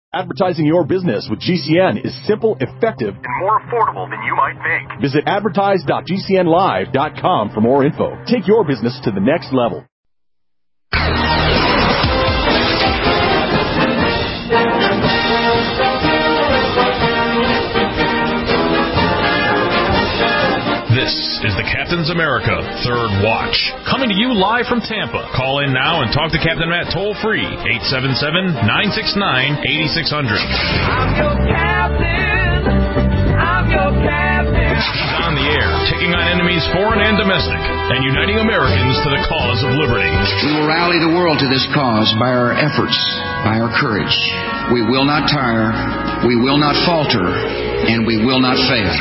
Advertising your business with GCN is simple, effective, and more affordable than you might think. Visit advertise.gcnlive.com for more info. Take your business to the next level. This is the Captain's America Third Watch, coming to you live from Tampa. Call in now and talk to Captain Matt toll-free, 877-969-8600. I'm your captain. I'm your captain. He's on the air, taking on enemies foreign and domestic, and uniting Americans to the cause of liberty. We will rally the world to this cause by our efforts, by our courage. We will not tire, we will not falter, and we will not fail.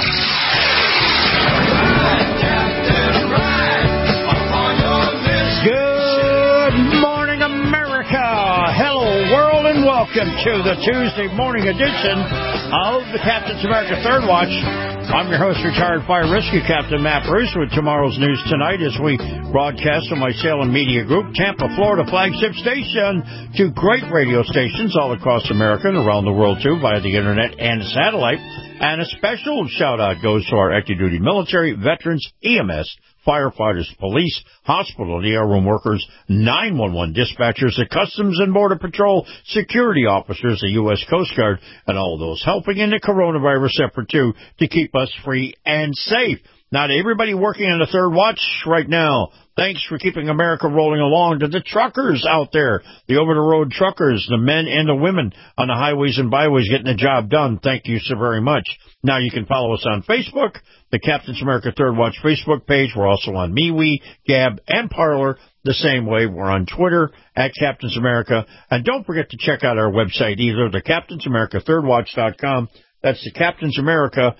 Good morning, America. Hello, world, and welcome to the Tuesday morning edition of the Captain's America Third Watch. I'm your host, retired fire rescue captain Matt Bruce, with tomorrow's news tonight as we broadcast from my Salem Media Group, Tampa, Florida flagship station, to great radio stations all across America and around the world, too, via the internet and satellite. And a special shout-out goes to our active duty military, veterans, EMS, firefighters, police, hospital and ER room workers, 911 dispatchers, the Customs and Border Patrol, security officers, the U.S. Coast Guard, and all those helping in the coronavirus effort, too, to keep us free and safe. Now, to everybody working on the Third Watch right now, thanks for keeping America rolling along. To the truckers out there, the over-the-road truckers, the men and the women on the highways and byways getting the job done, thank you so very much. Now, you can follow us on Facebook, the Captain's America Third Watch Facebook page. We're also on MeWe, Gab, and Parler the same way. We're on Twitter, at Captain's America. And don't forget to check out our website either, the CaptainsAmericaThirdWatch.com. That's the Captain's America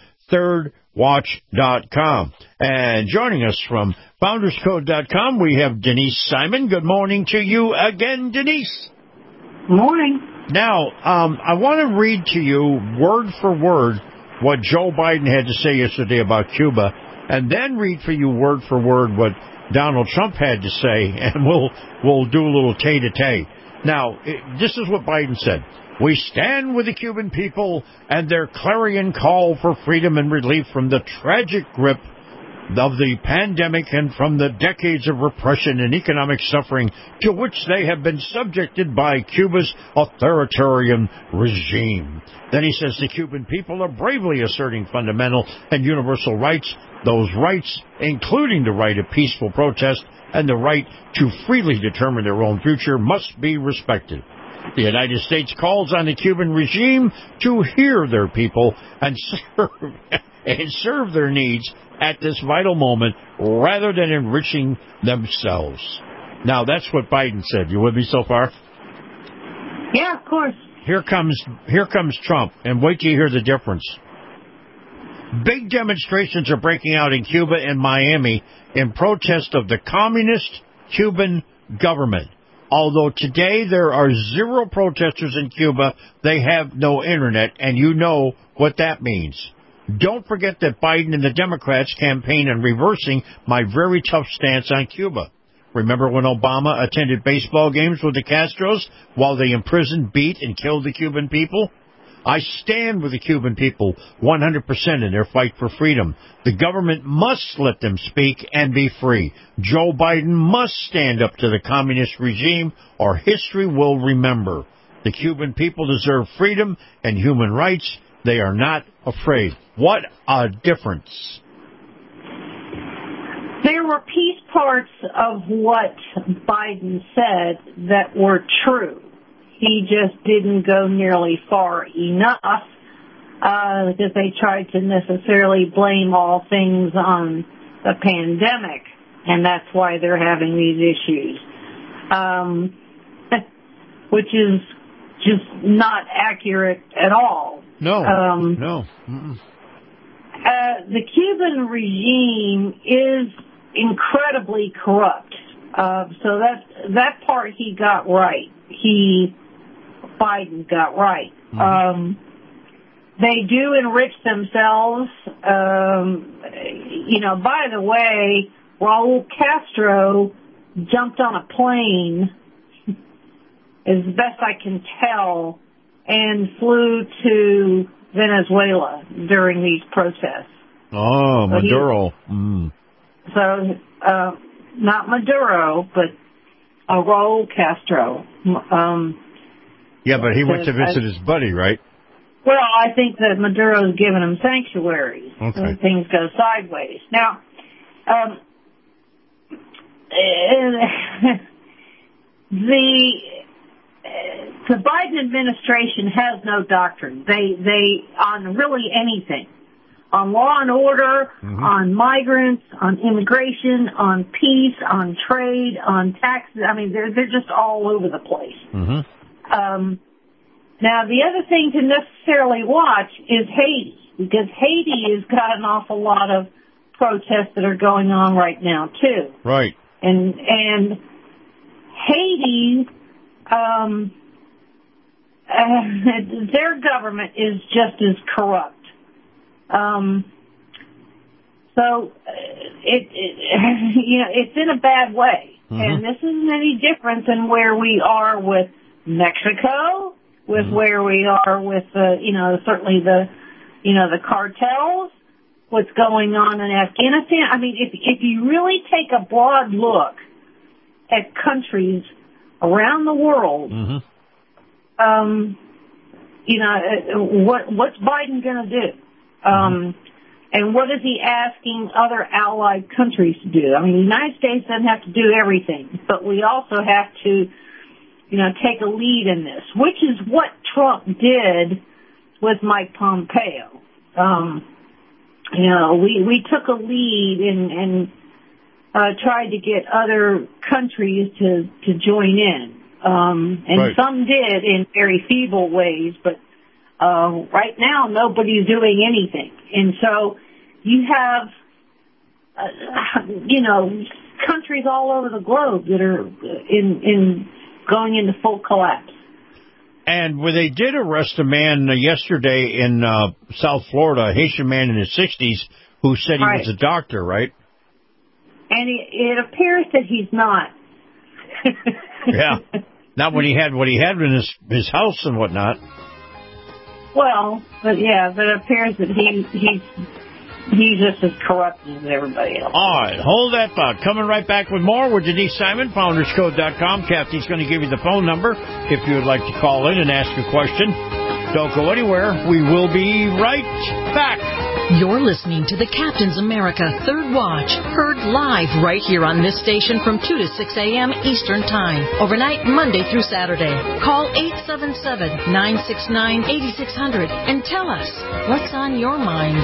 ThirdWatch.com. And joining us from FoundersCode.com, we have Denise Simon. Good morning to you again, Denise. Morning. Now, I want to read to you word for word what Joe Biden had to say yesterday about Cuba, and then read for you word for word what Donald Trump had to say, and we'll do a little tete-a-tete. Now, this is what Biden said. We stand with the Cuban people and their clarion call for freedom and relief from the tragic grip of the pandemic and from the decades of repression and economic suffering to which they have been subjected by Cuba's authoritarian regime. Then he says the Cuban people are bravely asserting fundamental and universal rights, those rights including the right of peaceful protest and the right to freely determine their own future must be respected. The United States calls on the Cuban regime to hear their people and serve their needs at this vital moment rather than enriching themselves. Now, that's what Biden said. You with me so far? Yeah, of course. Here comes Trump, and wait till you hear the difference. Big demonstrations are breaking out in Cuba and Miami in protest of the communist Cuban government. Although today there are zero protesters in Cuba, they have no internet, and you know what that means. Don't forget that Biden and the Democrats campaign on reversing my very tough stance on Cuba. Remember when Obama attended baseball games with the Castros while they imprisoned, beat, and killed the Cuban people? I stand with the Cuban people 100% in their fight for freedom. The government must let them speak and be free. Joe Biden must stand up to the communist regime, or history will remember. The Cuban people deserve freedom and human rights. They are not afraid. What a difference. There were piece parts of what Biden said that were true. He just didn't go nearly far enough because they tried to necessarily blame all things on the pandemic, and that's why they're having these issues, which is just not accurate at all. No. The Cuban regime is incredibly corrupt, so that part he got right. Biden got right. They do enrich themselves. By the way, Raul Castro jumped on a plane, as best I can tell, and flew to Venezuela during these protests. Oh, Maduro. Not Maduro, but Raul Castro. Yeah, but he went to visit his buddy, right? Well, I think that Maduro's given him sanctuary. Okay. When things go sideways. Now, the Biden administration has no doctrine. They on really anything. On law and order, on migrants, on immigration, on peace, on trade, on taxes. I mean, they're just all over the place. Now, the other thing to necessarily watch is Haiti, because Haiti has got an awful lot of protests that are going on right now, too. Right. And Haiti, their government is just as corrupt. So it's in a bad way. And this isn't any different than where we are with Mexico, with where we are with certainly the cartels, what's going on in Afghanistan. I mean, if you really take a broad look at countries around the world, what's Biden going to do? And what is he asking other allied countries to do? I mean, the United States doesn't have to do everything, but we also have to, take a lead in this, which is what Trump did with Mike Pompeo. We took a lead and tried to get other countries to join in. And some did in very feeble ways, but right now nobody's doing anything. And so you have, countries all over the globe that are in going into full collapse. And when they did arrest a man yesterday in South Florida, a Haitian man in his 60s, who said he was a doctor, right? And it appears that he's not. Yeah. Not when he had what he had in his house and whatnot. Well, but it appears that he's just as corrupt as everybody else. All right, hold that thought. Coming right back with more with Denise Simon, founderscode.com. Kathy's going to give you the phone number if you would like to call in and ask a question. Don't go anywhere. We will be right back. You're listening to the Captain's America Third Watch, heard live right here on this station from 2 to 6 a.m. Eastern Time, overnight Monday through Saturday. Call 877-969-8600 and tell us what's on your mind.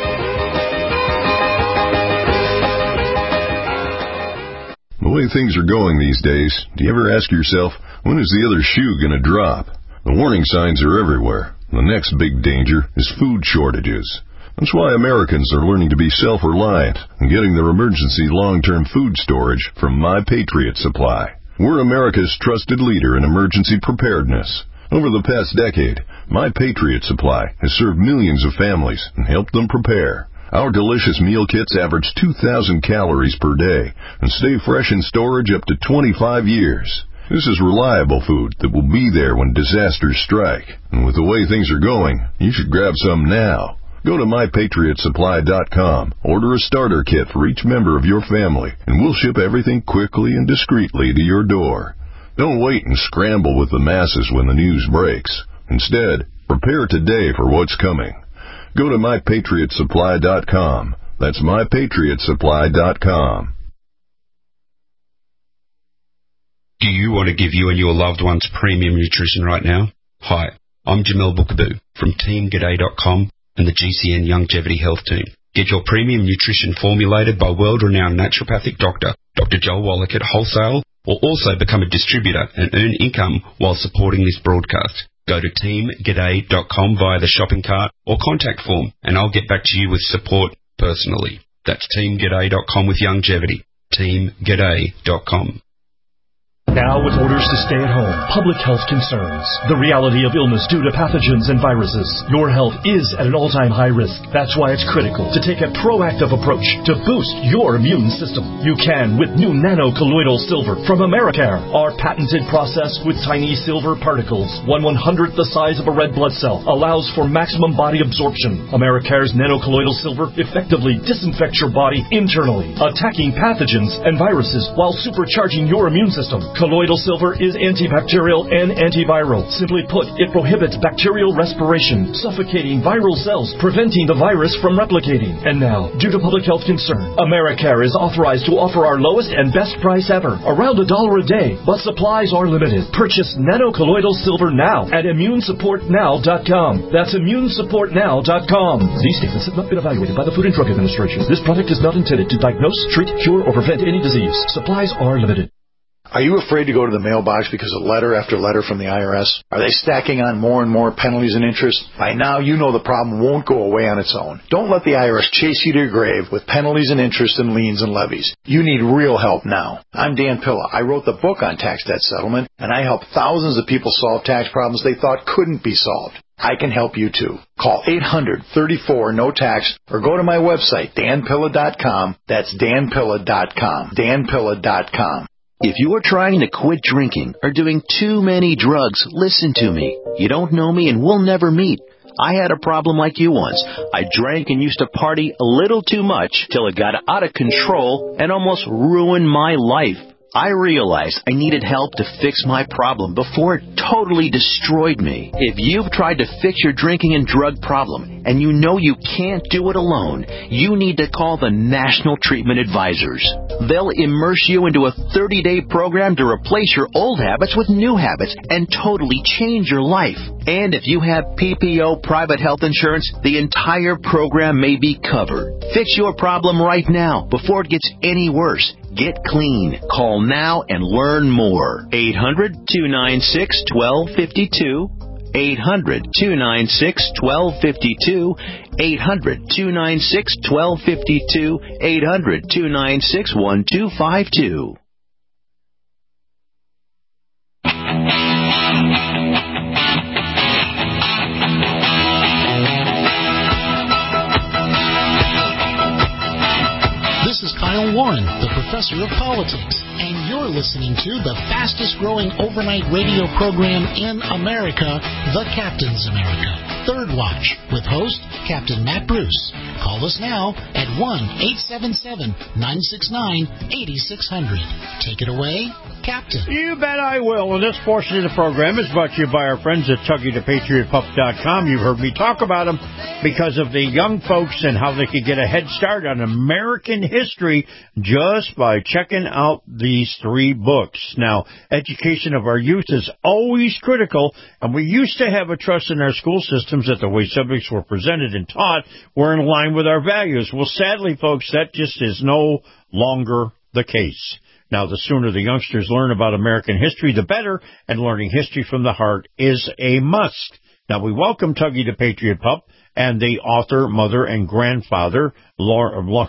The way things are going these days, do you ever ask yourself, when is the other shoe going to drop? The warning signs are everywhere. The next big danger is food shortages. That's why Americans are learning to be self-reliant and getting their emergency long-term food storage from My Patriot Supply. We're America's trusted leader in emergency preparedness. Over the past decade, My Patriot Supply has served millions of families and helped them prepare. Our delicious meal kits average 2,000 calories per day and stay fresh in storage up to 25 years. This is reliable food that will be there when disasters strike. And with the way things are going, you should grab some now. Go to MyPatriotSupply.com, order a starter kit for each member of your family, and we'll ship everything quickly and discreetly to your door. Don't wait and scramble with the masses when the news breaks. Instead, prepare today for what's coming. Go to MyPatriotSupply.com. That's MyPatriotSupply.com. Do you want to give you and your loved ones premium nutrition right now? Hi, I'm Jamel Bookaboo from TeamGaday.com and the GCN Longevity Health Team. Get your premium nutrition formulated by world-renowned naturopathic doctor, Dr. Joel Wallach at Wholesale, or also become a distributor and earn income while supporting this broadcast. Go to TeamGaday.com via the shopping cart or contact form, and I'll get back to you with support personally. That's TeamGaday.com with longevity. TeamGaday.com. Now, with orders to stay at home, public health concerns, the reality of illness due to pathogens and viruses, your health is at an all-time high risk. That's why it's critical to take a proactive approach to boost your immune system. You can with new nano-colloidal silver from Americare. Our patented process with tiny silver particles, 1/100th the size of a red blood cell, allows for maximum body absorption. Americare's nano-colloidal silver effectively disinfects your body internally, attacking pathogens and viruses while supercharging your immune system. Colloidal silver is antibacterial and antiviral. Simply put, it prohibits bacterial respiration, suffocating viral cells, preventing the virus from replicating. And now, due to public health concern, Americare is authorized to offer our lowest and best price ever, around $1 a day, but supplies are limited. Purchase nano-colloidal silver now at immunesupportnow.com. That's immunesupportnow.com. These statements have not been evaluated by the Food and Drug Administration. This product is not intended to diagnose, treat, cure, or prevent any disease. Supplies are limited. Are you afraid to go to the mailbox because of letter after letter from the IRS? Are they stacking on more and more penalties and interest? By now, you know the problem won't go away on its own. Don't let the IRS chase you to your grave with penalties and interest and liens and levies. You need real help now. I'm Dan Pilla. I wrote the book on tax debt settlement, and I help thousands of people solve tax problems they thought couldn't be solved. I can help you too. Call 800-34-NO-TAX or go to my website, danpilla.com. That's danpilla.com. danpilla.com. If you are trying to quit drinking or doing too many drugs, listen to me. You don't know me and we'll never meet. I had a problem like you once. I drank and used to party a little too much till it got out of control and almost ruined my life. I realized I needed help to fix my problem before it totally destroyed me. If you've tried to fix your drinking and drug problem and you know you can't do it alone, you need to call the National Treatment Advisors. They'll immerse you into a 30-day program to replace your old habits with new habits and totally change your life. And if you have PPO private health insurance, the entire program may be covered. Fix your problem right now before it gets any worse. Get clean. Call now and learn more. 800-296-1252. 800-296-1252. 800-296-1252. 800-296-1252. This is Kyle Warren, the professor of politics, and you're listening to the fastest growing overnight radio program in America, The Captain's America, Third Watch, with host Captain Matt Bruce. Call us now at 1-877-969-8600. Take it away, Captain. You bet I will. And this portion of the program is brought to you by our friends at TuggyThePatriotPup.com. You've heard me talk about them because of the young folks and how they could get a head start on American history just by checking out these 3 books. Now, education of our youth is always critical, and we used to have a trust in our school systems that the way subjects were presented and taught were in line with our values. Well, sadly, folks, that just is no longer the case. Now, the sooner the youngsters learn about American history, the better, and learning history from the heart is a must. Now, we welcome Tuggy the Patriot Pup and the author, mother, and grandmother, Lauren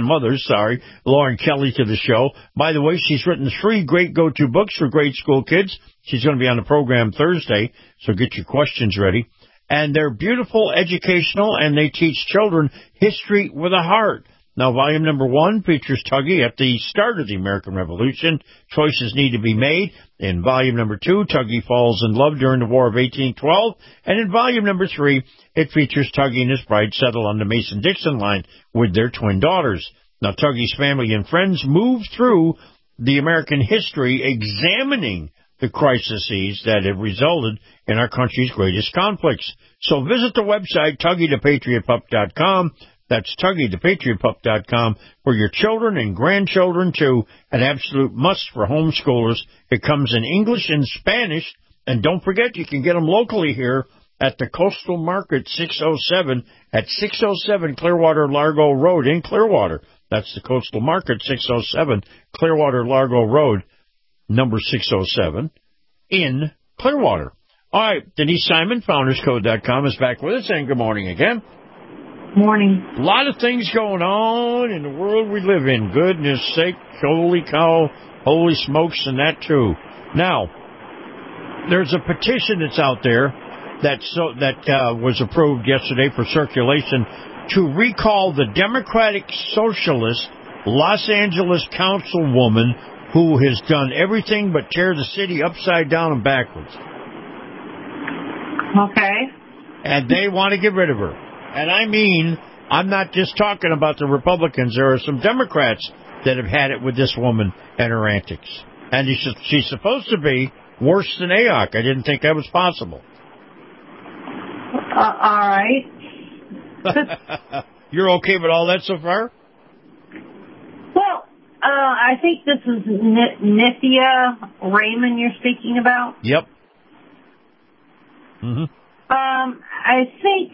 Kelly, to the show. By the way, she's written 3 great go-to books for grade school kids. She's going to be on the program Thursday, so get your questions ready. And they're beautiful, educational, and they teach children history with a heart. Now, volume number 1 features Tuggy at the start of the American Revolution. Choices need to be made. In volume number 2, Tuggy falls in love during the War of 1812. And in volume number 3, it features Tuggy and his bride settle on the Mason-Dixon line with their twin daughters. Now, Tuggy's family and friends move through the American history examining the crises that have resulted in our country's greatest conflicts. So visit the website, TuggyThePatriotPup.com. That's TuggyThePatriotPup.com for your children and grandchildren, too. An absolute must for homeschoolers. It comes in English and Spanish. And don't forget, you can get them locally here at the Coastal Market 607 at 607 Clearwater Largo Road in Clearwater. That's the Coastal Market 607 Clearwater Largo Road, number 607 in Clearwater. All right, Denise Simon, FoundersCode.com, is back with us, and good morning again. Morning. A lot of things going on in the world we live in. Goodness sake, holy cow, Holy smokes, and that too. Now, there's a petition that's out there that was approved yesterday for circulation to recall the Democratic Socialist Los Angeles councilwoman who has done everything but tear the city upside down and backwards. Okay. And they want to get rid of her. And I mean, I'm not just talking about the Republicans. There are some Democrats that have had it with this woman and her antics. And she's supposed to be worse than AOC. I didn't think that was possible. All right. You're okay with all that so far? Well, I think this is Nithya Raymond you're speaking about. Yep. Mm-hmm. I think,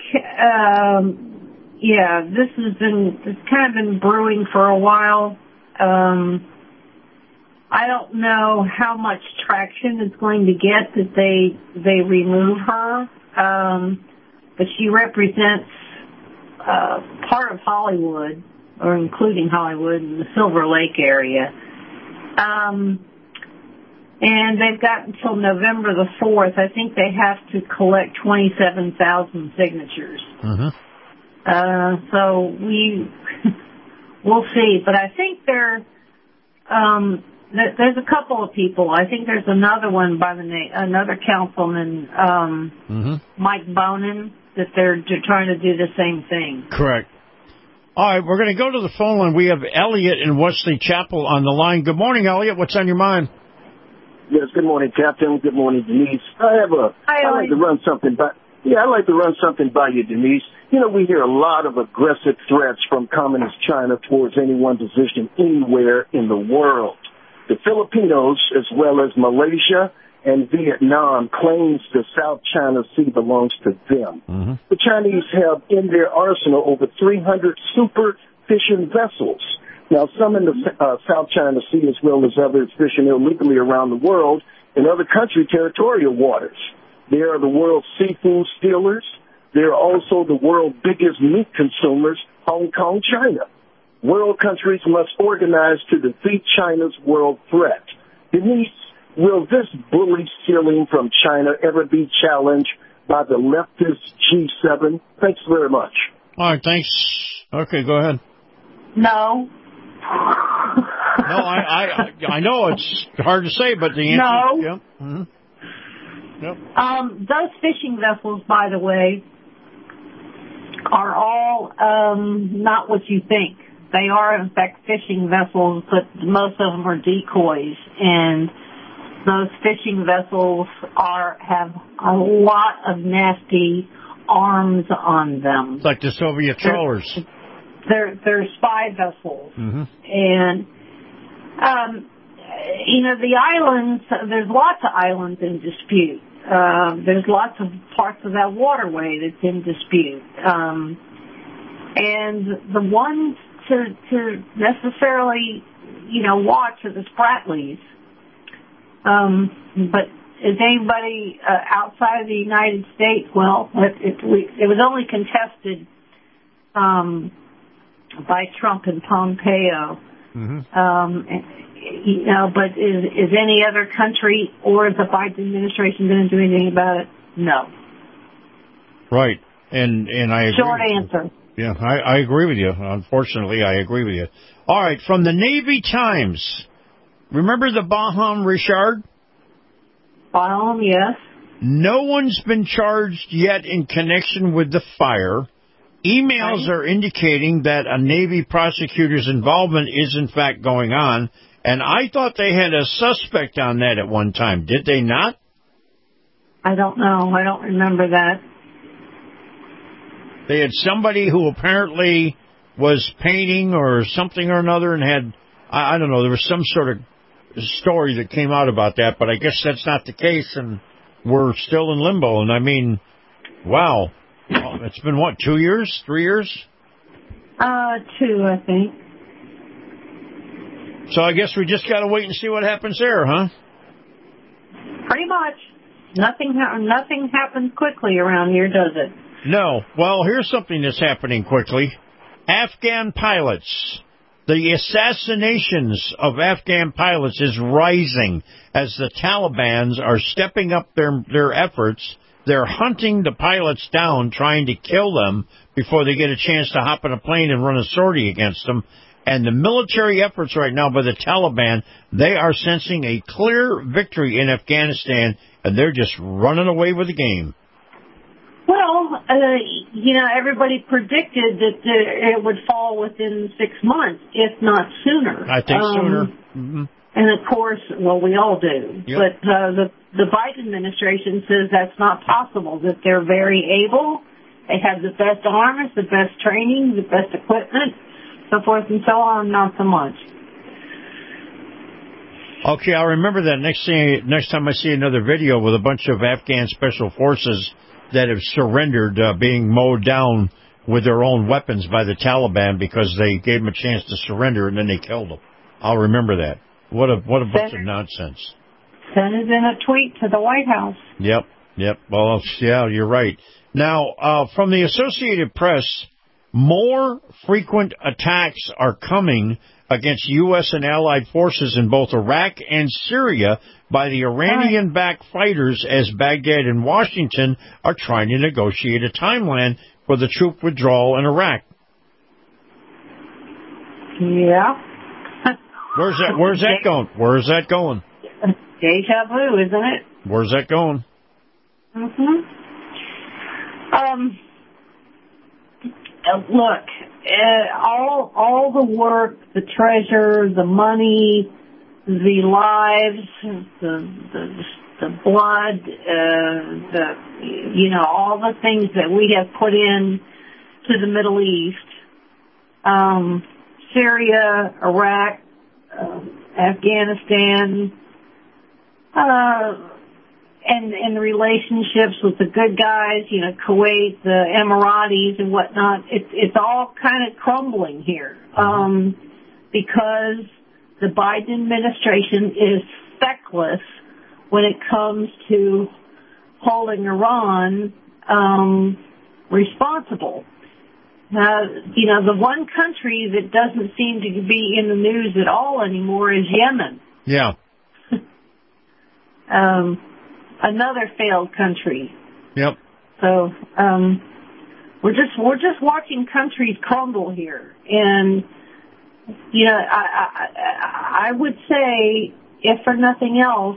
it's kind of been brewing for a while. I don't know how much traction it's going to get that they remove her. But she represents part of Hollywood, or including Hollywood and the Silver Lake area. And they've got until November the 4th. I think they have to collect 27,000 signatures. Mm-hmm. So we'll see. But I think there's a couple of people. I think there's another one by another councilman, Mike Bonin, that they're trying to do the same thing. Correct. All right, we're going to go to the phone line. We have Elliot in Wesley Chapel on the line. Good morning, Elliot. What's on your mind? Yes, good morning, Captain. Good morning, Denise. I'd like to run something by you, Denise. You know, we hear a lot of aggressive threats from Communist China towards anyone's position anywhere in the world. The Filipinos, as well as Malaysia and Vietnam, claims the South China Sea belongs to them. Mm-hmm. The Chinese have in their arsenal over 300 super fishing vessels. Now, some in the South China Sea, as well as others fishing illegally around the world in other country territorial waters. They are the world's seafood stealers. They are also the world's biggest meat consumers, Hong Kong, China. World countries must organize to defeat China's world threat. Denise, will this bully stealing from China ever be challenged by the leftist G7? Thanks very much. All right, thanks. Okay, go ahead. No. No, I know it's hard to say, but the answer no. Yeah. Mm-hmm. Yep. Those fishing vessels, by the way, are all not what you think. They are, in fact, fishing vessels, but most of them are decoys, and those fishing vessels have a lot of nasty arms on them. It's like the Soviet trawlers. They're spy vessels. Mm-hmm. And, the islands, there's lots of islands in dispute. There's lots of parts of that waterway that's in dispute. And the ones to necessarily, watch are the Spratlys. But is anybody outside of the United States? Well, it was only contested by Trump and Pompeo. Mm-hmm. But is any other country or the Biden administration going to do anything about it? No. Right. And I agree. Short answer. Yeah, I agree with you. Unfortunately, I agree with you. All right, from the Navy Times. Remember the Baham Richard? Baham, yes. No one's been charged yet in connection with the fire. Emails are indicating that a Navy prosecutor's involvement is, in fact, going on. And I thought they had a suspect on that at one time. Did they not? I don't know. I don't remember that. They had somebody who apparently was painting or something or another and had, I don't know, there was some sort of story that came out about that, but I guess that's not the case, and we're still in limbo. And I mean, wow. It's been, 2 years? 3 years? 2, I think. So I guess we just got to wait and see what happens there, huh? Pretty much. Nothing happens quickly around here, does it? No. Well, here's something that's happening quickly. Afghan pilots. The assassinations of Afghan pilots is rising as the Taliban are stepping up their efforts. They're hunting the pilots down, trying to kill them before they get a chance to hop in a plane and run a sortie against them. And the military efforts right now by the Taliban, they are sensing a clear victory in Afghanistan, and they're just running away with the game. Well, everybody predicted that it would fall within 6 months, if not sooner. I think sooner. Mm-hmm. And of course, well, we all do. Yep. But the Biden administration says that's not possible, that they're very able, they have the best arms, the best training, the best equipment, so forth and so on, not so much. Okay, I'll remember that next time I see another video with a bunch of Afghan special forces that have surrendered, being mowed down with their own weapons by the Taliban because they gave them a chance to surrender and then they killed them. I'll remember that. What a bunch of nonsense. Send it in a tweet to the White House. Yep. Well, yeah, you're right. Now, from the Associated Press, more frequent attacks are coming against U.S. and allied forces in both Iraq and Syria by the Iranian-backed fighters as Baghdad and Washington are trying to negotiate a timeline for the troop withdrawal in Iraq. Yeah. Where's that going? Deja vu, isn't it? Where's that going? Mm-hmm. Look, all the work, the treasure, the money, the lives, the blood, all the things that we have put in to the Middle East, Syria, Iraq, Afghanistan, and the relationships with the good guys, Kuwait, the Emiratis and whatnot, it's all kind of crumbling here, because the Biden administration is feckless when it comes to holding Iran, responsible. The one country that doesn't seem to be in the news at all anymore is Yemen. Yeah. Another failed country. Yep. So, we're just watching countries crumble here. And, I would say, if for nothing else,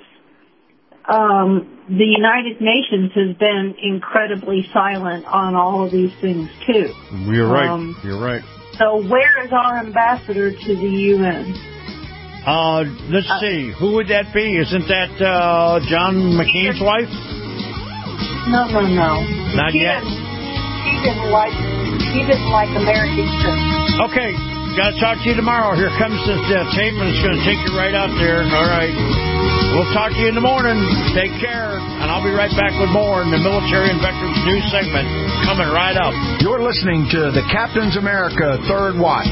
the United Nations has been incredibly silent on all of these things, too. You're right. You're right. So where is our ambassador to the UN? Let's see. Who would that be? Isn't that John McCain's wife? No. Not yet? He didn't like American troops. Okay. Got to talk to you tomorrow. Here comes this tape, and it's going to take you right out there. All right. We'll talk to you in the morning. Take care. And I'll be right back with more in the Military and Veterans News segment coming right up. You're listening to the Captain's America Third Watch.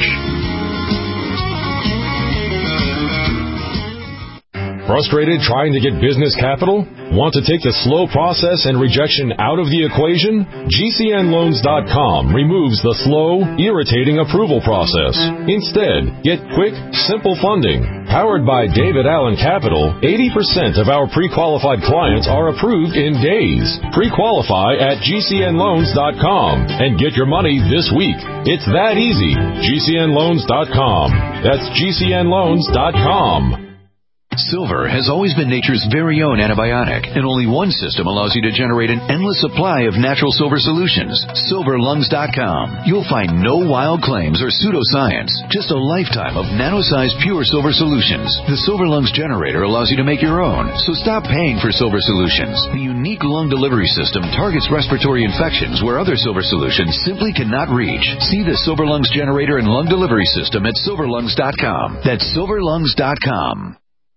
Frustrated trying to get business capital? Want to take the slow process and rejection out of the equation? GCNLoans.com removes the slow, irritating approval process. Instead, get quick, simple funding. Powered by David Allen Capital, 80% of our pre-qualified clients are approved in days. Pre-qualify at GCNLoans.com and get your money this week. It's that easy. GCNLoans.com. That's GCNLoans.com. Silver has always been nature's very own antibiotic, and only one system allows you to generate an endless supply of natural silver solutions. SilverLungs.com. You'll find no wild claims or pseudoscience, just a lifetime of nano-sized pure silver solutions. The Silver Lungs generator allows you to make your own, so stop paying for silver solutions. The unique lung delivery system targets respiratory infections where other silver solutions simply cannot reach. See the Silver Lungs generator and lung delivery system at SilverLungs.com. That's SilverLungs.com.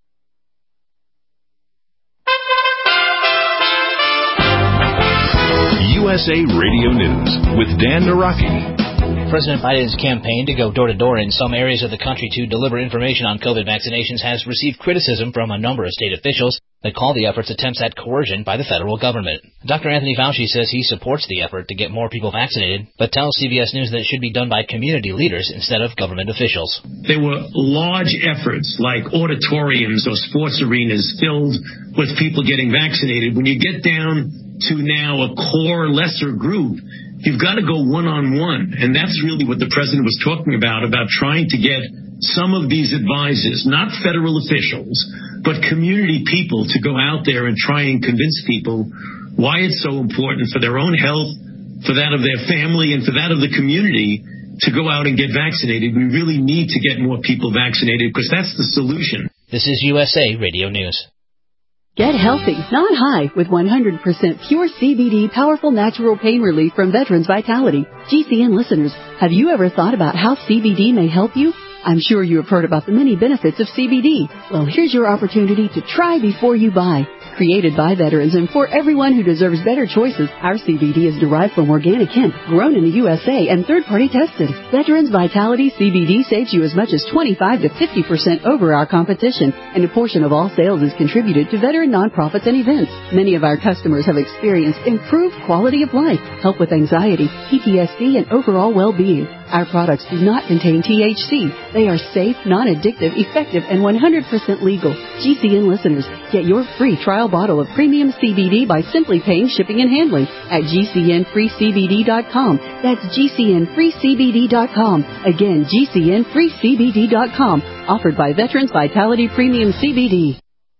USA Radio News with Dan Naraki. President Biden's campaign to go door-to-door in some areas of the country to deliver information on COVID vaccinations has received criticism from a number of state officials. They call the efforts attempts at coercion by the federal government. Dr. Anthony Fauci says he supports the effort to get more people vaccinated, but tells CBS News that it should be done by community leaders instead of government officials. There were large efforts like auditoriums or sports arenas filled with people getting vaccinated. When you get down to now a core lesser group, you've got to go one-on-one. And that's really what the president was talking about trying to get some of these advisors, not federal officials, but community people to go out there and try and convince people why it's so important for their own health, for that of their family, and for that of the community to go out and get vaccinated. We really need to get more people vaccinated because that's the solution. This is USA Radio News. Get healthy, not high, with 100% pure CBD powerful natural pain relief from Veterans Vitality. GCN listeners, have you ever thought about how CBD may help you? I'm sure you have heard about the many benefits of CBD. Well, here's your opportunity to try before you buy. Created by veterans and for everyone who deserves better choices, our CBD is derived from organic hemp, grown in the USA and third-party tested. Veterans Vitality CBD saves you as much as 25 to 50% over our competition, and a portion of all sales is contributed to veteran nonprofits and events. Many of our customers have experienced improved quality of life, help with anxiety, PTSD, and overall well-being. Our products do not contain THC. They are safe, non-addictive, effective, and 100% legal. GCN listeners, get your free trial bottle of premium CBD by simply paying shipping and handling at GCNFreeCBD.com. That's GCNFreeCBD.com. Again, GCNFreeCBD.com. Offered by Veterans Vitality Premium CBD.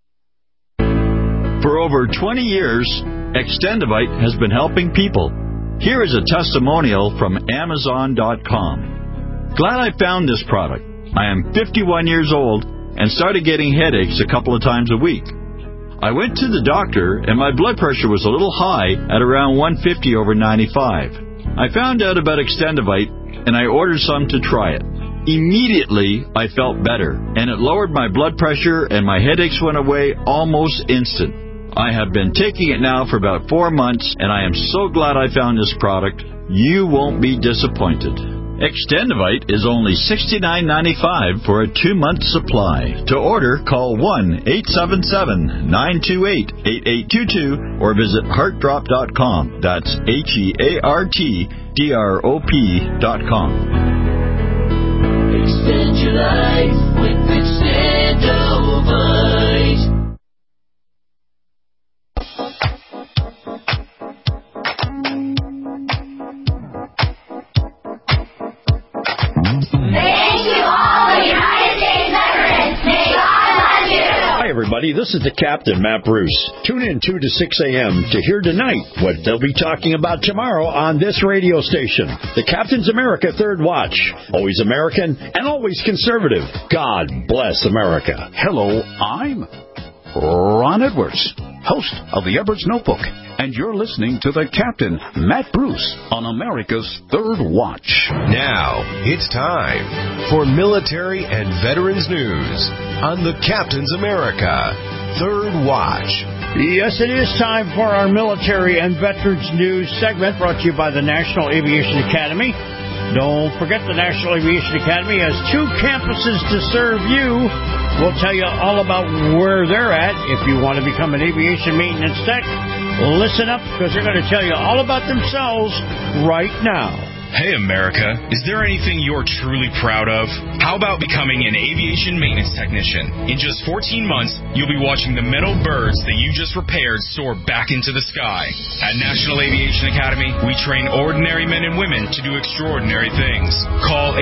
For over 20 years, Extendivite has been helping people. Here is a testimonial from Amazon.com. Glad I found this product. I am 51 years old and started getting headaches a couple of times a week. I went to the doctor and my blood pressure was a little high at around 150 over 95. I found out about Extendivite and I ordered some to try it. Immediately, I felt better and it lowered my blood pressure and my headaches went away almost instant. I have been taking it now for about 4 months, and I am so glad I found this product. You won't be disappointed. Extendivite is only $69.95 for a 2-month supply. To order, call 1-877-928-8822 or visit heartdrop.com. That's HEARTDROP.com. Extend your life with Extendivite. Hi, everybody. This is the Captain, Matt Bruce. Tune in 2 to 6 a.m. to hear tonight what they'll be talking about tomorrow on this radio station. The Captain's America Third Watch. Always American and always conservative. God bless America. Hello, I'm Ron Edwards, host of the Edwards Notebook, and you're listening to the Captain, Matt Bruce, on America's Third Watch. Now, it's time for military and veterans news on the Captain's America Third Watch. Yes, it is time for our military and veterans news segment brought to you by the National Aviation Academy. Don't forget the National Aviation Academy has 2 campuses to serve you. We'll tell you all about where they're at. If you want to become an aviation maintenance tech, listen up because they're going to tell you all about themselves right now. Hey, America, is there anything you're truly proud of? How about becoming an aviation maintenance technician? In just 14 months, you'll be watching the metal birds that you just repaired soar back into the sky. At National Aviation Academy, we train ordinary men and women to do extraordinary things. Call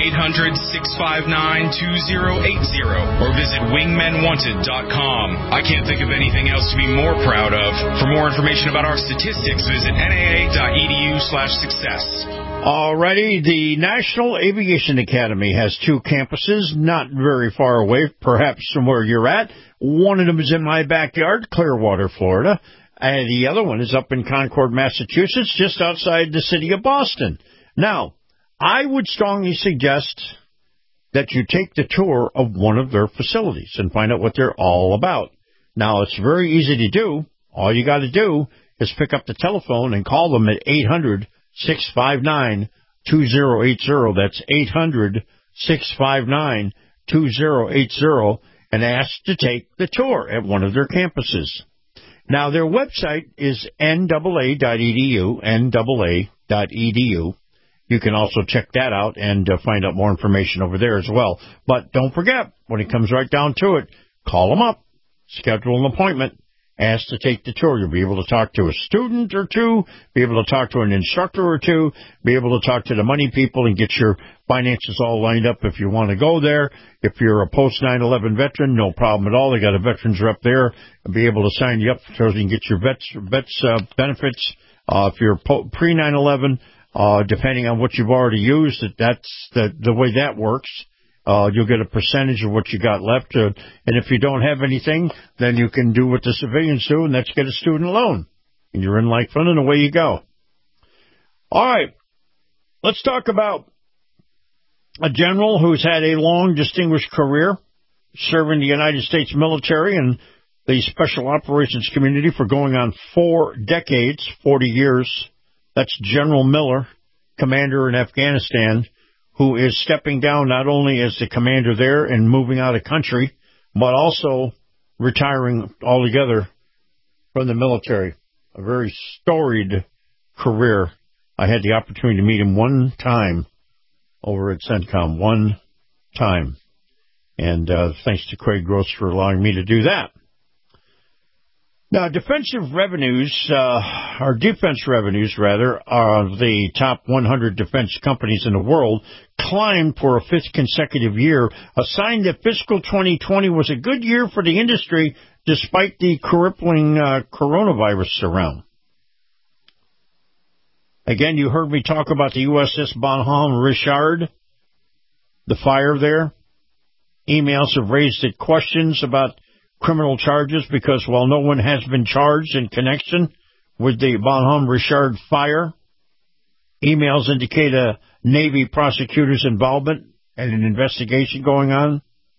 800-659-2080 or visit wingmenwanted.com. I can't think of anything else to be more proud of. For more information about our statistics, visit naa.edu/success. Alrighty, the National Aviation Academy has 2 campuses, not very far away, perhaps from where you're at. One of them is in my backyard, Clearwater, Florida, and the other one is up in Concord, Massachusetts, just outside the city of Boston. Now, I would strongly suggest that you take the tour of one of their facilities and find out what they're all about. Now, it's very easy to do. All you got to do is pick up the telephone and call them at 800-659-2080. That's 800-659-2080 and ask to take the tour at one of their campuses. Now, their website is NAA.edu, NAA.edu. You can also check that out and find out more information over there as well. But don't forget, when it comes right down to it, call them up, schedule an appointment, ask to take the tour. You'll be able to talk to a student or two, be able to talk to an instructor or two, be able to talk to the money people and get your finances all lined up if you want to go there. If you're a post-9/11 veteran, no problem at all. They got a veterans rep there and be able to sign you up so you can get your vets benefits. If you're pre-9/11, depending on what you've already used, that's the way that works. You'll get a percentage of what you got left. And if you don't have anything, then you can do what the civilians do, and that's get a student loan. And you're in like fun, and away you go. All right. Let's talk about a general who's had a long, distinguished career serving the United States military and the special operations community for going on 4 decades, 40 years. That's General Miller, commander in Afghanistan, who is stepping down not only as the commander there and moving out of country, but also retiring altogether from the military. A very storied career. I had the opportunity to meet him one time over at CENTCOM, one time. And thanks to Craig Gross for allowing me to do that. Now, defense revenues, of the top 100 defense companies in the world climbed for a 5th consecutive year, a sign that fiscal 2020 was a good year for the industry despite the crippling coronavirus around. Again, you heard me talk about the USS Bonhomme Richard, the fire there. Emails have raised questions about criminal charges because while no one has been charged in connection with the Bonhomme Richard fire, emails indicate a Navy prosecutor's involvement and an investigation going on.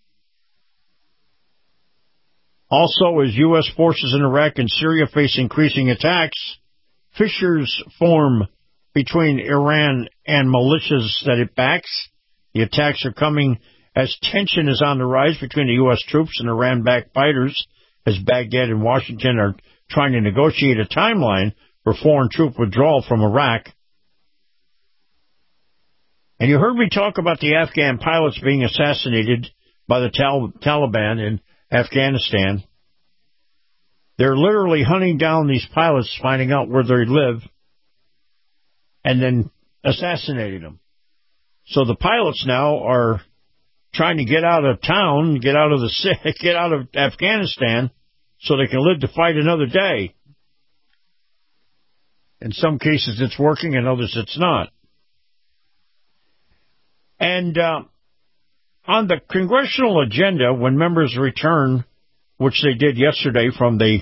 Also, as U.S. forces in Iraq and Syria face increasing attacks, fissures form between Iran and militias that it backs. The attacks are coming as tension is on the rise between the U.S. troops and Iran-backed fighters, as Baghdad and Washington are trying to negotiate a timeline for foreign troop withdrawal from Iraq. And you heard me talk about the Afghan pilots being assassinated by the Taliban in Afghanistan. They're literally hunting down these pilots, finding out where they live, and then assassinating them. So the pilots now are trying to get out of town, get out of Afghanistan, so they can live to fight another day. In some cases it's working, in others it's not. And on the congressional agenda, when members return, which they did yesterday from the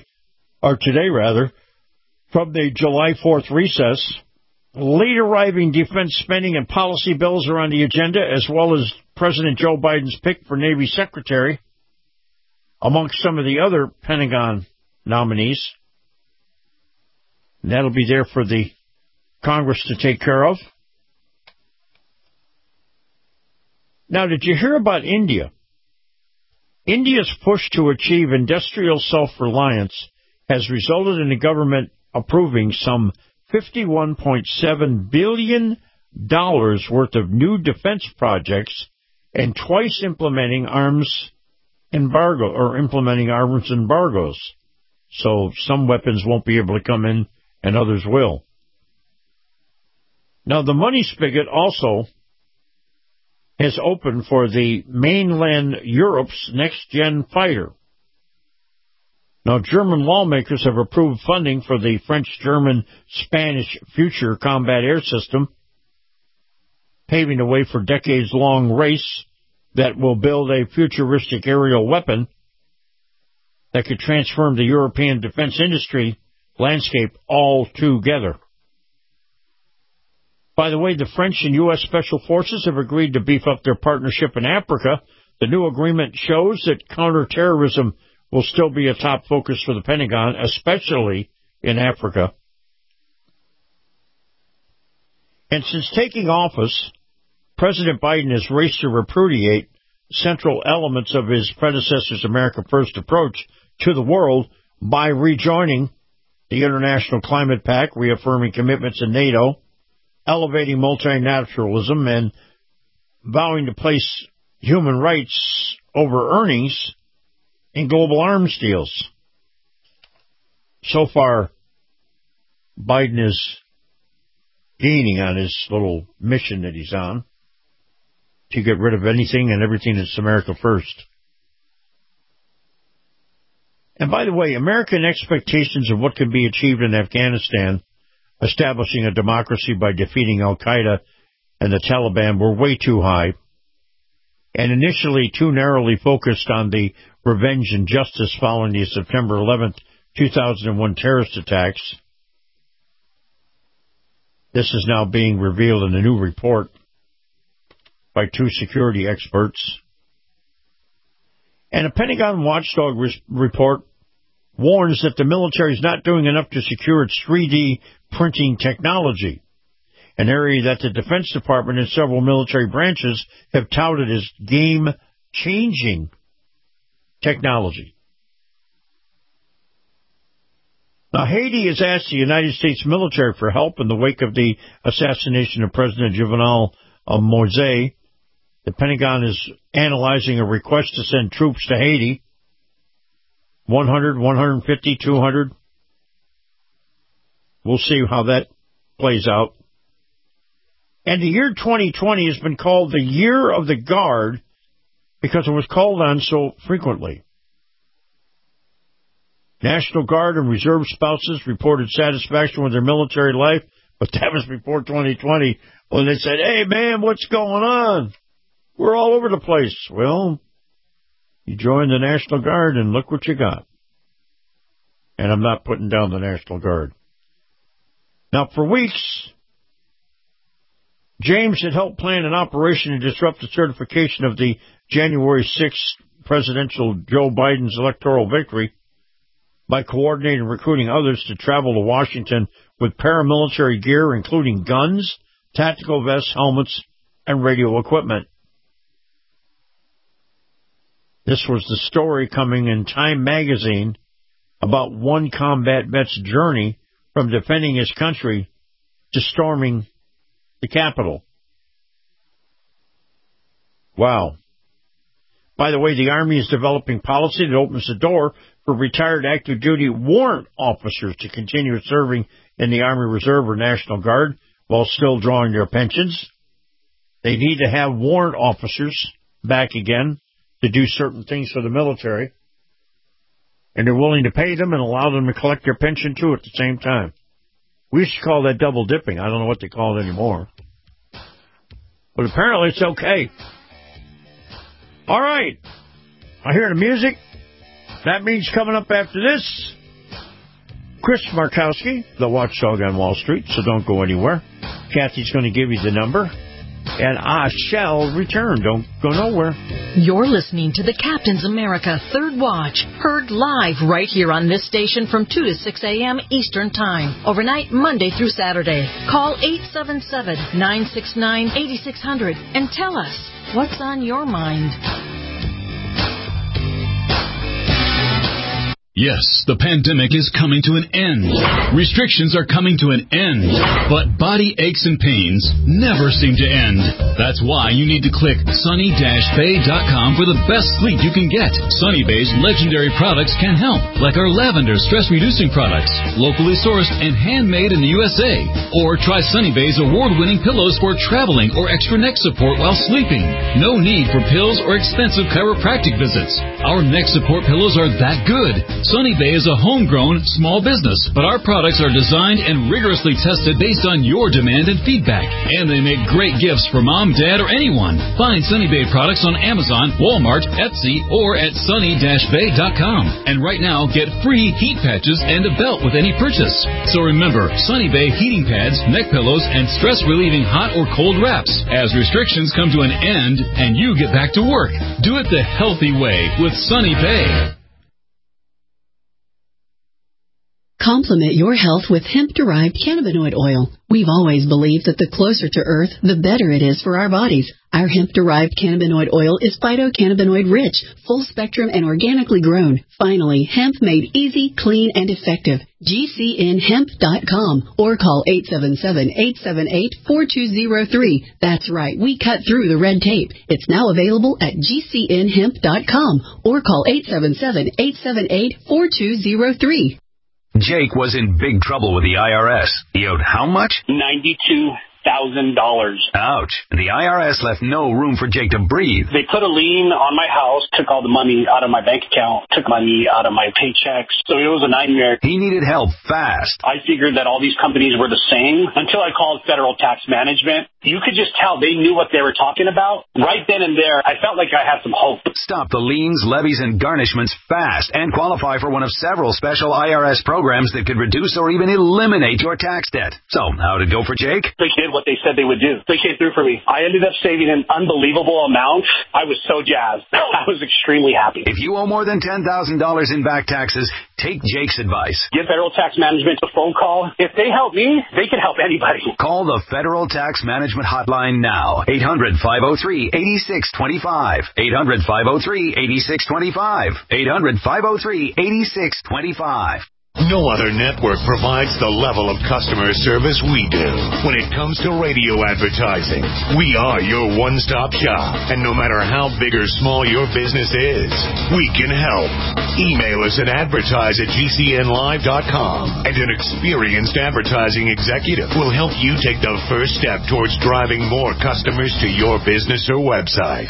July 4th recess, late arriving defense spending and policy bills are on the agenda, as well as President Joe Biden's pick for Navy Secretary, amongst some of the other Pentagon nominees. And that'll be there for the Congress to take care of. Now, did you hear about India? India's push to achieve industrial self-reliance has resulted in the government approving some $51.7 billion worth of new defense projects and twice implementing arms embargoes. So some weapons won't be able to come in and others will. Now, the money spigot also has opened for the mainland Europe's next-gen fighter. Now, German lawmakers have approved funding for the French-German-Spanish Future Combat Air System, paving the way for a decades-long race that will build a futuristic aerial weapon that could transform the European defense industry landscape altogether. By the way, the French and U.S. Special Forces have agreed to beef up their partnership in Africa. The new agreement shows that counterterrorism will still be a top focus for the Pentagon, especially in Africa. And since taking office, President Biden has raced to repudiate central elements of his predecessor's America First approach to the world, by rejoining the International Climate Pact, reaffirming commitments in NATO, elevating multilateralism, and vowing to place human rights over earnings in global arms deals. So far, Biden is gaining on his little mission that he's on to get rid of anything and everything that's America first. And by the way, American expectations of what can be achieved in Afghanistan, establishing a democracy by defeating al-Qaeda and the Taliban, were way too high, and initially too narrowly focused on the revenge and justice following the September 11th, 2001 terrorist attacks. This is now being revealed in a new report by two security experts. And a Pentagon watchdog report warns that the military is not doing enough to secure its 3D printing technology, an area that the Defense Department and several military branches have touted as game-changing technology. Now, Haiti has asked the United States military for help in the wake of the assassination of President Jovenel Moïse. The Pentagon is analyzing a request to send troops to Haiti. 100, 150, 200. We'll see how that plays out. And the year 2020 has been called the Year of the Guard because it was called on so frequently. National Guard and Reserve spouses reported satisfaction with their military life, but that was before 2020 when they said, "Hey, man, what's going on? We're all over the place." Well, you joined the National Guard and look what you got. And I'm not putting down the National Guard. Now, for weeks, James had helped plan an operation to disrupt the certification of the January 6th presidential Joe Biden's electoral victory by coordinating and recruiting others to travel to Washington with paramilitary gear, including guns, tactical vests, helmets, and radio equipment. This was the story coming in Time magazine about one combat vet's journey from defending his country to storming the Capitol. Wow. By the way, the Army is developing policy that opens the door for retired active duty warrant officers to continue serving in the Army Reserve or National Guard while still drawing their pensions. They need to have warrant officers back again to do certain things for the military. And they're willing to pay them and allow them to collect their pension too at the same time. We used to call that double dipping. I don't know what they call it anymore. But apparently it's okay. All right. I hear the music. That means coming up after this, Chris Markowski, the watchdog on Wall Street, so don't go anywhere. Kathy's going to give you the number, and I shall return. Don't go nowhere. You're listening to the Captain's America Third Watch, heard live right here on this station from 2 to 6 a.m. Eastern Time, overnight Monday through Saturday. Call 877-969-8600 and tell us what's on your mind. Yes, the pandemic is coming to an end. Restrictions are coming to an end. But body aches and pains never seem to end. That's why you need to click sunny-bay.com for the best sleep you can get. Sunny Bay's legendary products can help, like our lavender stress-reducing products, locally sourced and handmade in the USA. Or try Sunny Bay's award-winning pillows for traveling or extra neck support while sleeping. No need for pills or expensive chiropractic visits. Our neck support pillows are that good. Sunny Bay is a homegrown small business, but our products are designed and rigorously tested based on your demand and feedback. And they make great gifts for mom, dad, or anyone. Find Sunny Bay products on Amazon, Walmart, Etsy, or at sunny-bay.com. And right now, get free heat patches and a belt with any purchase. So remember, Sunny Bay heating pads, neck pillows, and stress-relieving hot or cold wraps. As restrictions come to an end and you get back to work, do it the healthy way with Sunny Bay. Complement your health with hemp-derived cannabinoid oil. We've always believed that the closer to Earth, the better it is for our bodies. Our hemp-derived cannabinoid oil is phytocannabinoid-rich, full-spectrum, and organically grown. Finally, hemp made easy, clean, and effective. GCNhemp.com or call 877-878-4203. That's right, we cut through the red tape. It's now available at GCNhemp.com or call 877-878-4203. Jake was in big trouble with the IRS. He owed how much? $92,000. Ouch. The IRS left no room for Jake to breathe. They put a lien on my house, took all the money out of my bank account, took money out of my paychecks. So it was a nightmare. He needed help fast. I figured that all these companies were the same until I called Federal Tax Management. You could just tell they knew what they were talking about. Right then and there, I felt like I had some hope. Stop the liens, levies, and garnishments fast and qualify for one of several special IRS programs that could reduce or even eliminate your tax debt. So, how'd it go for Jake? They did what they said they would do. They came through for me. I ended up saving an unbelievable amount. I was so jazzed. I was extremely happy. If you owe more than $10,000 in back taxes, take Jake's advice. Give Federal Tax Management a phone call. If they help me, they can help anybody. Call the Federal Tax Management Hotline now. 800-503-8625. 800-503-8625. 800-503-8625. No other network provides the level of customer service we do. When it comes to radio advertising, we are your one-stop shop. And no matter how big or small your business is, we can help. Email us at advertise@gcnlive.com, and an experienced advertising executive will help you take the first step towards driving more customers to your business or website.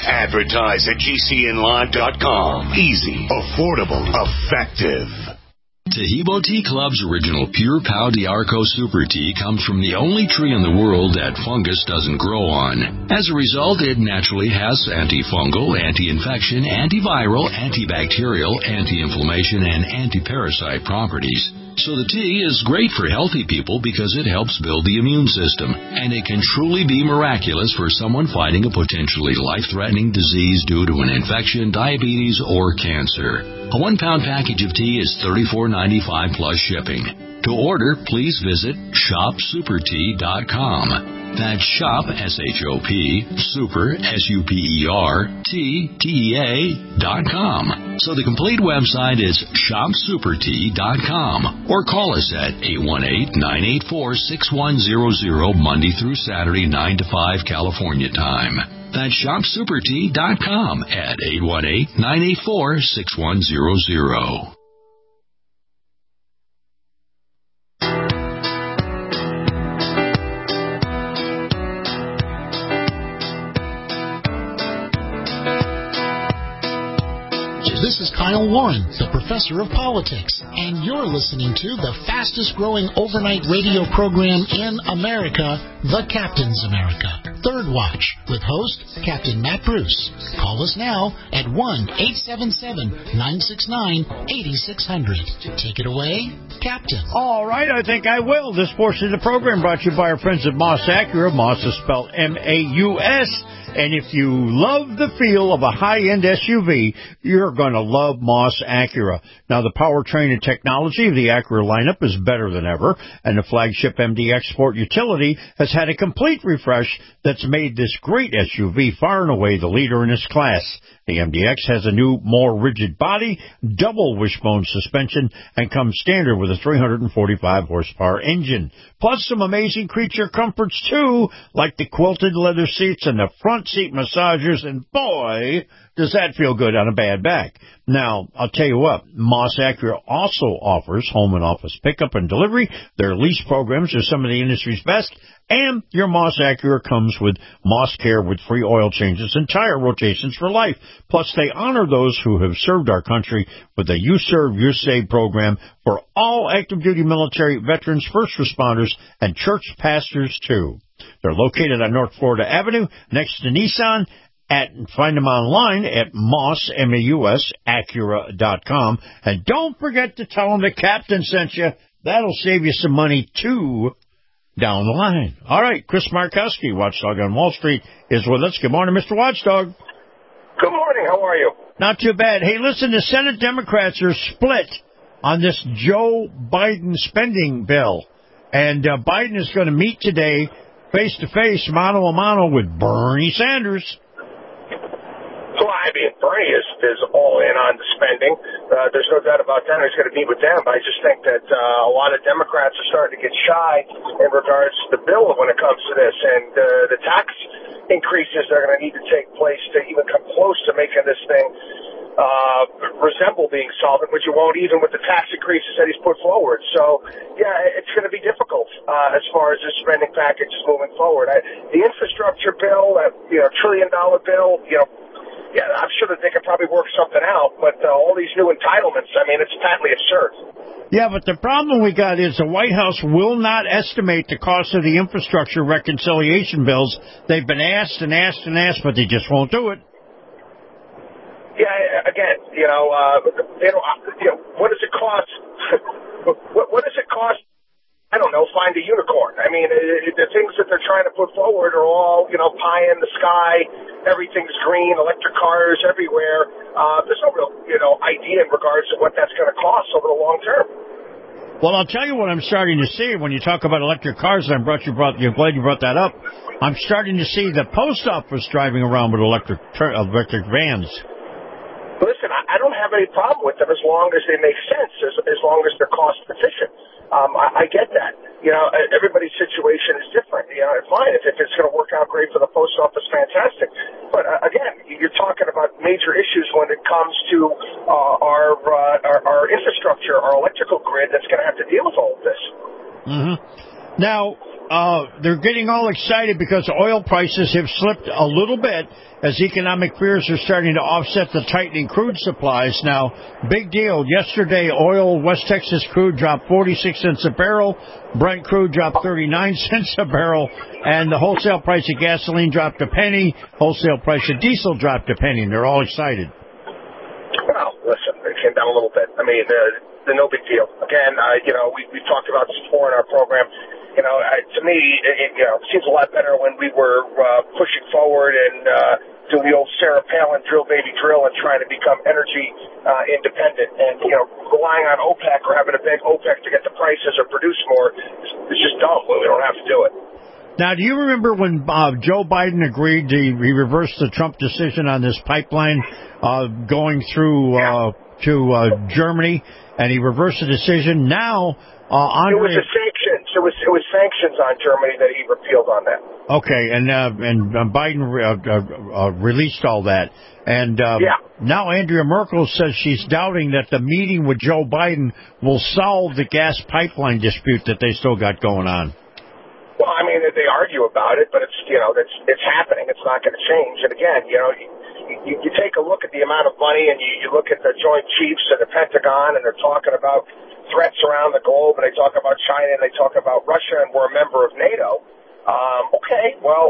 Advertise@gcnlive.com. Easy, affordable, effective. Taheebo Tea Club's original Pure Pau D'Arco Super Tea comes from the only tree in the world that fungus doesn't grow on. As a result, it naturally has antifungal, anti-infection, antiviral, antibacterial, anti-inflammation, and anti-parasite properties. So the tea is great for healthy people because it helps build the immune system, and it can truly be miraculous for someone fighting a potentially life-threatening disease due to an infection, diabetes, or cancer. A 1-pound package of tea is $34.95 plus shipping. To order, please visit shopsupertea.com. That's shop, S-H-O-P, super, S-U-P-E-R, T-T-E-A.com. So the complete website is shopsupertea.com, or call us at 818-984-6100 Monday through Saturday, 9 to 5 California time. That's shopsupertea.com at 818-984-6100. This is Kyle Warren, the professor of politics, and you're listening to the fastest growing overnight radio program in America, The Captain's America. Third Watch, with host Captain Matt Bruce. Call us now at 1-877-969-8600. Take it away, Captain. All right, I think I will. This portion of the program brought to you by our friends at Moss Acura. Moss is spelled M-A-U-S. And if you love the feel of a high-end SUV, you're going to love Moss Acura. Now, the powertrain and technology of the Acura lineup is better than ever, and the flagship MDX Sport Utility has had a complete refresh that's made this great SUV far and away the leader in its class. The MDX has a new, more rigid body, double wishbone suspension, and comes standard with a 345 horsepower engine. Plus some amazing creature comforts, too, like the quilted leather seats and the front seat massagers, and boy, does that feel good on a bad back. Now, I'll tell you what, Moss Acura also offers home and office pickup and delivery. Their lease programs are some of the industry's best, and your Moss Acura comes with Moss Care with free oil changes and tire rotations for life. Plus, they honor those who have served our country with the You Serve, You Save program for all active duty military, veterans, first responders, and church pastors, too. They're located on North Florida Avenue next to Nissan. Find them online at Moss, M-A-U-S, Acura.com. And don't forget to tell them the Captain sent you. That'll save you some money, too, down the line. All right, Chris Markowski, Watchdog on Wall Street, is with us. Good morning, Mr. Watchdog. Good morning. How are you? Not too bad. Hey, listen, the Senate Democrats are split on this Joe Biden spending bill. And Biden is going to meet today face-to-face, mano-a-mano with Bernie Sanders. Well, I mean, Bernie is all in on the spending. There's no doubt about that. He's going to meet with them. I just think that a lot of Democrats are starting to get shy in regards to the bill when it comes to this. And the tax increases are going to need to take place to even come close to making this thing resemble being solvent, which it won't even with the tax increases that he's put forward. So, yeah, it's going to be difficult as far as this spending package is moving forward. The infrastructure bill, that $1 trillion bill, yeah, I'm sure that they could probably work something out, but all these new entitlements, I mean, it's patently absurd. Yeah, but the problem we got is the White House will not estimate the cost of the infrastructure reconciliation bills. They've been asked and asked and asked, but they just won't do it. Yeah, again, what does it cost? What does it cost? I don't know, find a unicorn. I mean, the things that they're trying to put forward are all, pie in the sky. Everything's green, electric cars everywhere. There's no real, idea in regards to what that's going to cost over the long term. Well, I'll tell you what I'm starting to see when you talk about electric cars, and you're glad you brought that up. I'm starting to see the post office driving around with electric vans. Listen, I don't have any problem with them as long as they make sense, as long as they're cost efficient. I get that. Everybody's situation is different. Fine. If it's going to work out great for the post office, fantastic. But again, you're talking about major issues when it comes to our infrastructure, our electrical grid that's going to have to deal with all of this. Mm-hmm. Now, they're getting all excited because oil prices have slipped a little bit as economic fears are starting to offset the tightening crude supplies. Now, big deal. Yesterday, West Texas crude dropped 46 cents a barrel. Brent crude dropped 39 cents a barrel. And the wholesale price of gasoline dropped a penny. Wholesale price of diesel dropped a penny. And they're all excited. Well, listen, it came down a little bit. I mean, they're no big deal. Again, we've talked about this before in our program. To me, it seems a lot better when we were pushing forward and doing the old Sarah Palin drill, baby, drill, and trying to become energy independent. And, relying on OPEC or having to beg OPEC to get the prices or produce more is just dumb. We don't have to do it. Now, do you remember when Joe Biden agreed he reversed the Trump decision on this pipeline going through to Germany, and he reversed the decision? Now, it was a sanctions. It was sanctions on Germany that he repealed on that. Okay, and Biden released all that, and now Andrea Merkel says she's doubting that the meeting with Joe Biden will solve the gas pipeline dispute that they still got going on. Well, I mean, they argue about it, but it's happening. It's not going to change. And again, you take a look at the amount of money, and you look at the Joint Chiefs and the Pentagon, and they're talking about threats around the globe, and they talk about China, and they talk about Russia, and we're a member of NATO. Okay, well,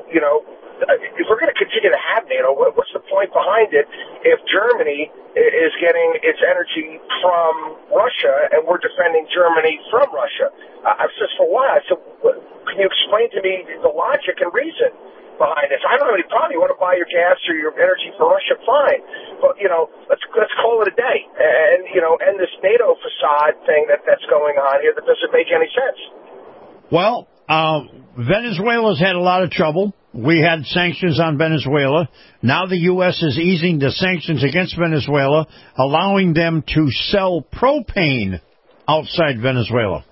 if we're going to continue to have NATO, what's the point behind it if Germany is getting its energy from Russia and we're defending Germany from Russia? I said, for what? I said, can you explain to me the logic and reason behind this? I don't have any problem. You want to buy your gas or your energy from Russia, fine. But, let's call it a day and, end this NATO facade thing that's going on here that doesn't make any sense. Well, Venezuela's had a lot of trouble. We had sanctions on Venezuela. Now the U.S. is easing the sanctions against Venezuela, allowing them to sell propane outside Venezuela.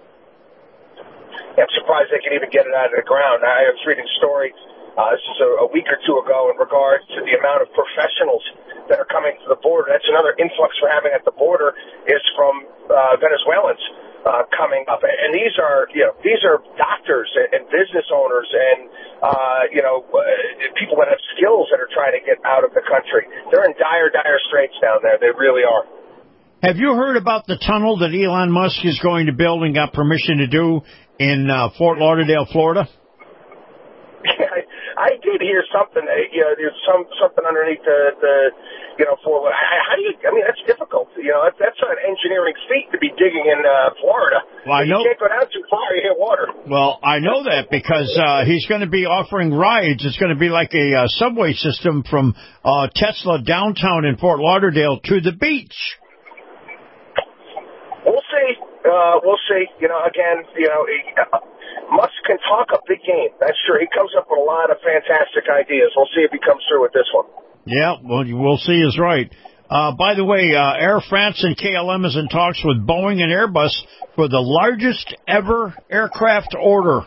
I'm surprised they can even get it out of the ground. I was reading a story, this is a week or two ago, in regards to the amount of professionals that are coming to the border. That's another influx we're having at the border is from Venezuelans. Coming up, and these are doctors and business owners and people that have skills that are trying to get out of the country. They're in dire straits down there. They really are. Have you heard about the tunnel that Elon Musk is going to build and got permission to do in Fort Lauderdale, Florida? I did hear something. There's something underneath the for how do you? I mean, that's difficult. That's an engineering feat to be digging in Florida. Well, I know you can't go down too far; you hit water. Well, I know that because he's going to be offering rides. It's going to be like a subway system from Tesla downtown in Fort Lauderdale to the beach. we'll see. Again, Musk can talk a big game. That's true. He comes up with a lot of fantastic ideas. We'll see if he comes through with this one. Yeah, well, we'll see is right. By the way, Air France and KLM is in talks with Boeing and Airbus for the largest ever aircraft order.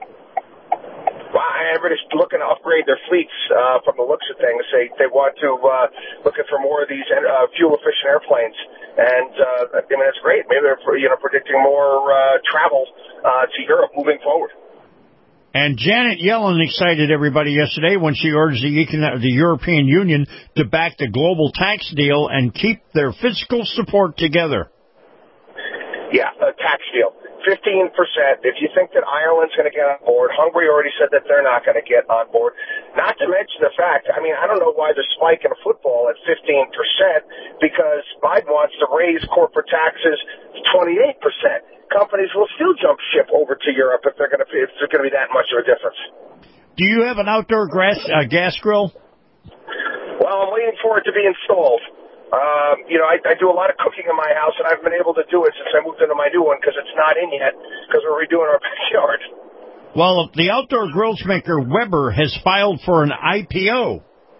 Wow, everybody's looking to upgrade their fleets from the looks of things. They want to looking for more of these fuel-efficient airplanes. And, it's great. Maybe they're predicting more travel to Europe moving forward. And Janet Yellen excited everybody yesterday when she urged the European Union to back the global tax deal and keep their fiscal support together. Yeah, a tax deal. 15%. If you think that Ireland's going to get on board, Hungary already said that they're not going to get on board. Not to mention the fact, I don't know why they're spiking football at 15%, because Biden wants to raise corporate taxes to 28%. Companies will still jump ship over to Europe if there's going to be that much of a difference. Do you have an outdoor gas grill? Well, I'm waiting for it to be installed. I do a lot of cooking in my house, and I've been able to do it since I moved into my new one because it's not in yet because we're redoing our backyard. Well, the outdoor grills maker Weber has filed for an IPO.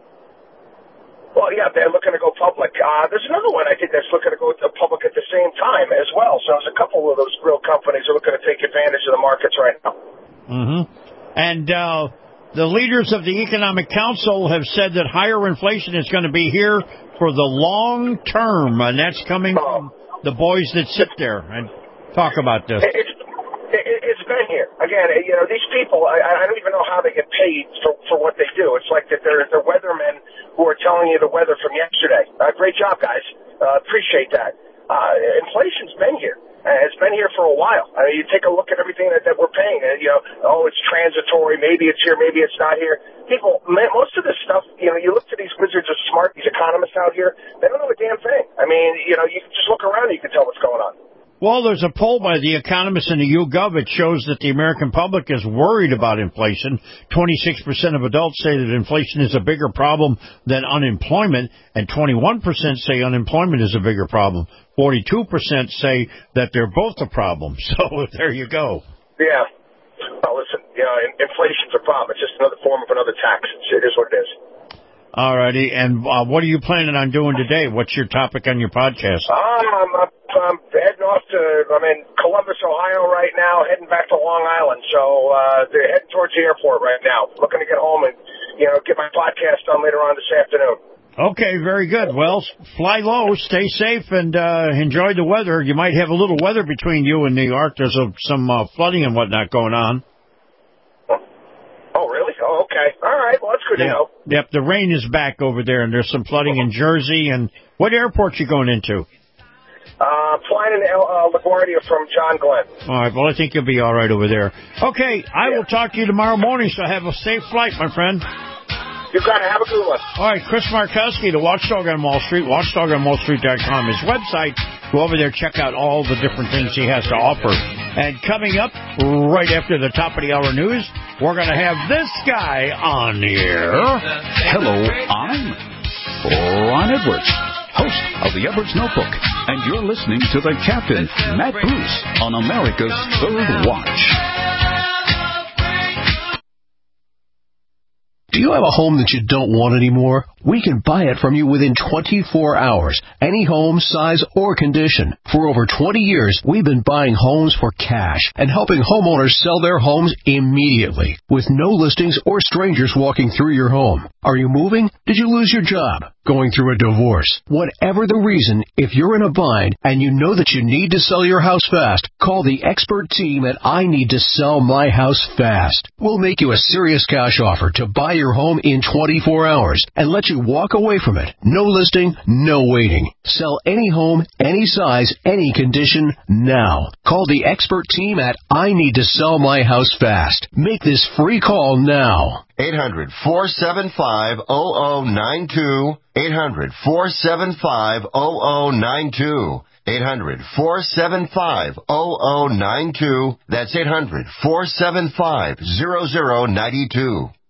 Well, yeah, they're looking to go public. There's another one I think that's looking to go public at the same time as well. So there's a couple of those grill companies are looking to take advantage of the markets right now. Mm-hmm. And the leaders of the Economic Council have said that higher inflation is going to be here for the long term, and that's coming from the boys that sit there and talk about this. It's been here. Again, these people, I don't even know how they get paid for what they do. It's like that they're weathermen who are telling you the weather from yesterday. Great job, guys. Appreciate that. Inflation's been here. It's been here for a while. You take a look at everything that we're paying, and, it's transitory. Maybe it's here, maybe it's not here. People, most of this stuff, you look to these wizards of smart, these economists out here, they don't know a damn thing. You can just look around and you can tell what's going on. Well, there's a poll by The Economist and the YouGov. It shows that the American public is worried about inflation. 26% of adults say that inflation is a bigger problem than unemployment, and 21% say unemployment is a bigger problem. 42% say that they're both a problem. So there you go. Yeah. Well, listen, inflation's a problem. It's just another form of another tax. It is what it is. All righty. And what are you planning on doing today? What's your topic on your podcast? I'm heading off I'm in Columbus, Ohio right now, heading back to Long Island. So they're heading towards the airport right now. Looking to get home and, get my podcast done later on this afternoon. Okay, very good. Well, fly low, stay safe, and enjoy the weather. You might have a little weather between you and New York. There's some flooding and whatnot going on. Oh, really? Oh, okay. All right. Well, that's good to know. Yep, the rain is back over there, and there's some flooding in Jersey. And what airport you going into? Flying in LaGuardia from John Glenn. All right. Well, I think you'll be all right over there. Okay, I will talk to you tomorrow morning, so have a safe flight, my friend. You got to have a good one. All right, Chris Markowski, the Watchdog on Wall Street, watchdogonwallstreet.com. His website. Go over there, check out all the different things he has to offer. And coming up right after the top of the hour news, we're going to have this guy on the air. Hello, I'm Ron Edwards, host of the Edwards Notebook, and you're listening to the Captain, Matt Bruce, on America's Third Watch. Do you have a home that you don't want anymore? We can buy it from you within 24 hours. Any home, size, or condition. For over 20 years, we've been buying homes for cash and helping homeowners sell their homes immediately with no listings or strangers walking through your home. Are you moving? Did you lose your job? Going through a divorce? Whatever the reason, if you're in a bind and you know that you need to sell your house fast, call the expert team at I Need to Sell My House Fast. We'll make you a serious cash offer to buy your home in 24 hours and let you walk away from it. No listing, no waiting. Sell any home, any size, any condition, now. Call the expert team at I Need to Sell My House Fast. Make this free call now. 800-475-0092. 800-475-0092. 800-475-0092. That's 800-475-0092.